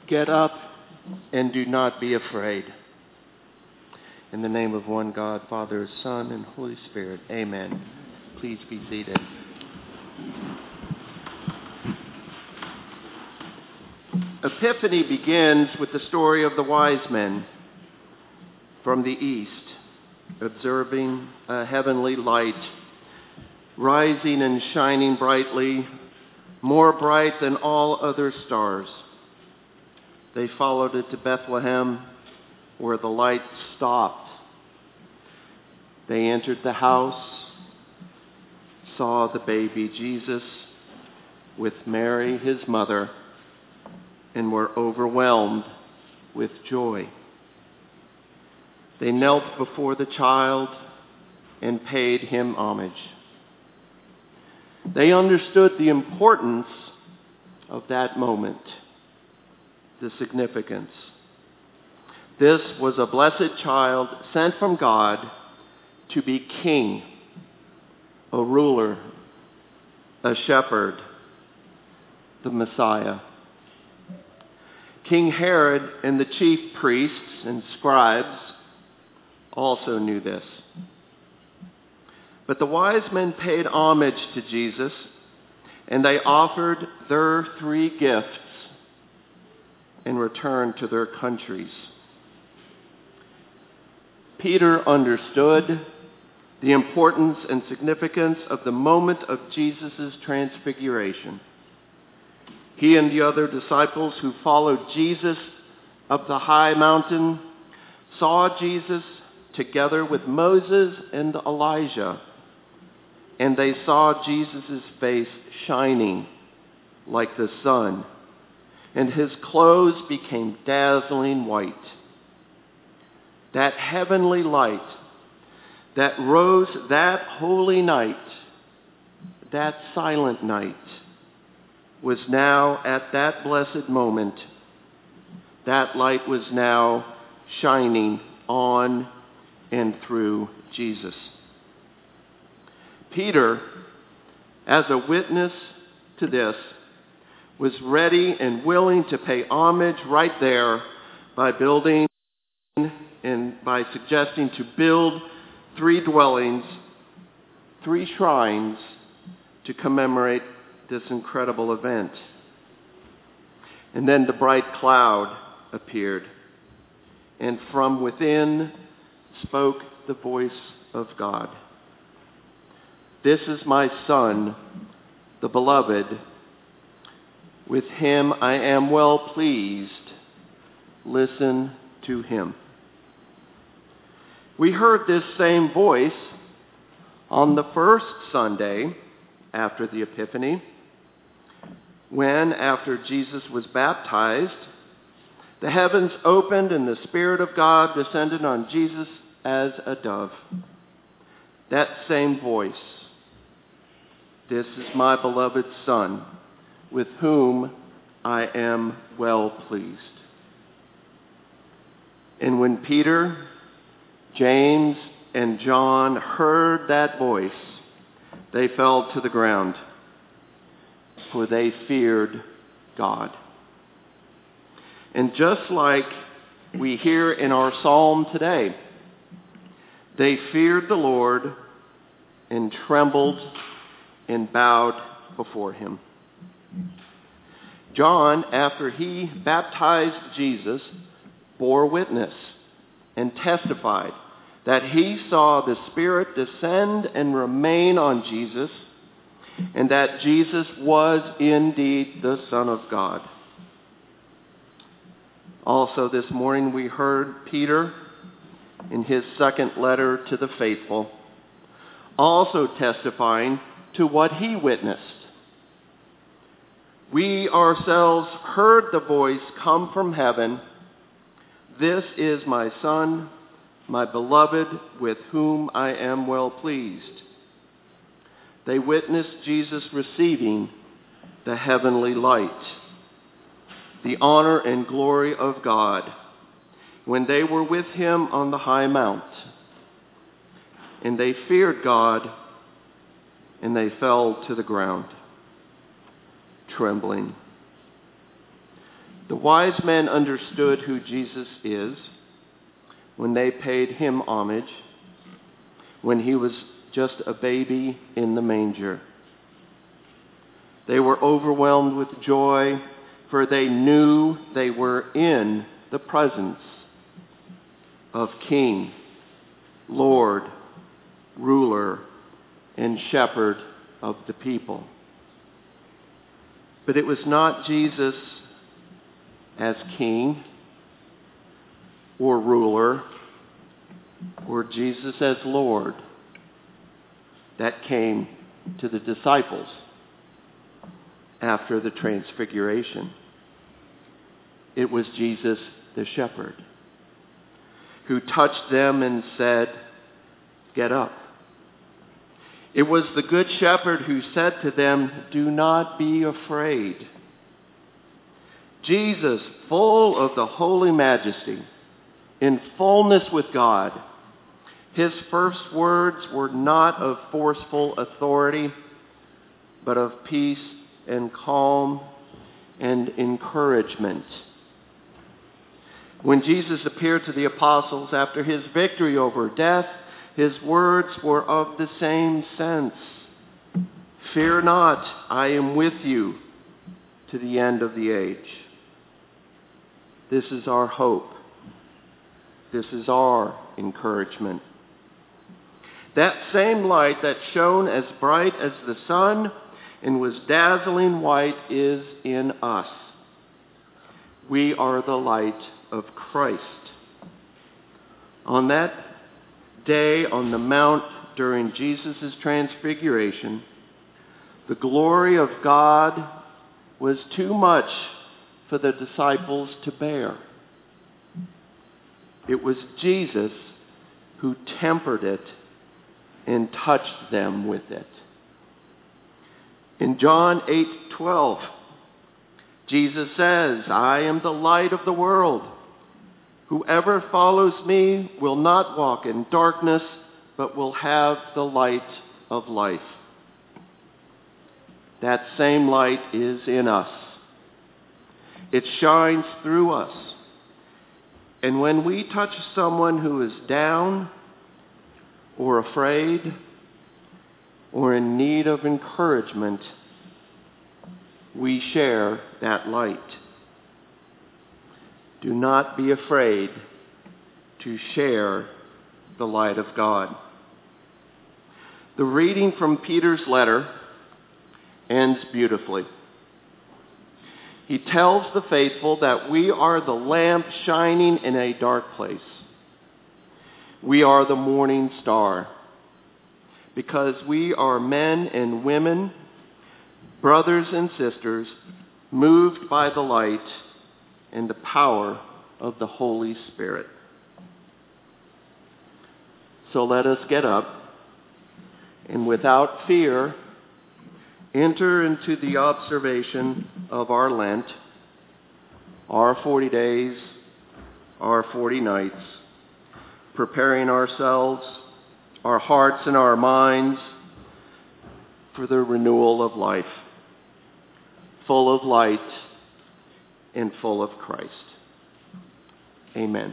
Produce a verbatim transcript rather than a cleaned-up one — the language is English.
Get up and do not be afraid. In the name of one God, Father, Son, and Holy Spirit, amen. Please be seated. Epiphany begins with the story of the wise men from the east, observing a heavenly light, rising and shining brightly, more bright than all other stars. They followed it to Bethlehem, where the light stopped. They entered the house, saw the baby Jesus with Mary, his mother, and were overwhelmed with joy. They knelt before the child and paid him homage. They understood the importance of that moment, the significance. This was a blessed child sent from God to be king, a ruler, a shepherd, the Messiah. King Herod and the chief priests and scribes also knew this. But the wise men paid homage to Jesus, and they offered their three gifts and returned to their countries. Peter understood the importance and significance of the moment of Jesus' transfiguration. He and the other disciples who followed Jesus up the high mountain saw Jesus together with Moses and Elijah, and they saw Jesus' face shining like the sun, and his clothes became dazzling white. That heavenly light that rose that holy night, that silent night, was now at that blessed moment. That light was now shining on and through Jesus. Peter, as a witness to this, was ready and willing to pay homage right there by building and by suggesting to build three dwellings, three shrines to commemorate this incredible event. And then the bright cloud appeared, and from within spoke the voice of God. This is my Son, the beloved. With him I am well pleased. Listen to him. We heard this same voice on the first Sunday after the Epiphany, when, after Jesus was baptized, the heavens opened and the Spirit of God descended on Jesus as a dove. That same voice, "This is my beloved Son, with whom I am well pleased." And when Peter, James, and John heard that voice, they fell to the ground, for they feared God. And just like we hear in our psalm today, they feared the Lord and trembled and bowed before him. John, after he baptized Jesus, bore witness and testified that he saw the Spirit descend and remain on Jesus, and that Jesus was indeed the Son of God. Also this morning we heard Peter, in his second letter to the faithful, also testifying to what he witnessed. We ourselves heard the voice come from heaven, "This is my Son, my beloved, with whom I am well pleased." They witnessed Jesus receiving the heavenly light, the honor and glory of God, when they were with him on the high mount. And they feared God, and they fell to the ground, trembling. The wise men understood who Jesus is when they paid him homage, when he was just a baby in the manger. They were overwhelmed with joy, for they knew they were in the presence of King, Lord, ruler, and shepherd of the people. But it was not Jesus as king or ruler or Jesus as Lord that came to the disciples after the transfiguration. It was Jesus the shepherd who touched them and said, "Get up." It was the good shepherd who said to them, "Do not be afraid." Jesus, full of the holy majesty, in fullness with God, his first words were not of forceful authority, but of peace and calm and encouragement. When Jesus appeared to the apostles after his victory over death, his words were of the same sense. "Fear not, I am with you to the end of the age." This is our hope. This is our encouragement. That same light that shone as bright as the sun and was dazzling white is in us. We are the light of Christ. On that day on the mount during Jesus' transfiguration, the glory of God was too much for the disciples to bear. It was Jesus who tempered it and touched them with it. In John eight twelve, Jesus says, "I am the light of the world. Whoever follows me will not walk in darkness, but will have the light of life." That same light is in us. It shines through us. And when we touch someone who is down or afraid or in need of encouragement, we share that light. Do not be afraid to share the light of God. The reading from Peter's letter ends beautifully. He tells the faithful that we are the lamp shining in a dark place. We are the morning star because we are men and women, brothers and sisters, moved by the light and the power of the Holy Spirit. So let us get up and without fear enter into the observation of our Lent, our forty days, our forty nights, preparing ourselves, our hearts and our minds for the renewal of life, full of light and full of Christ. Amen.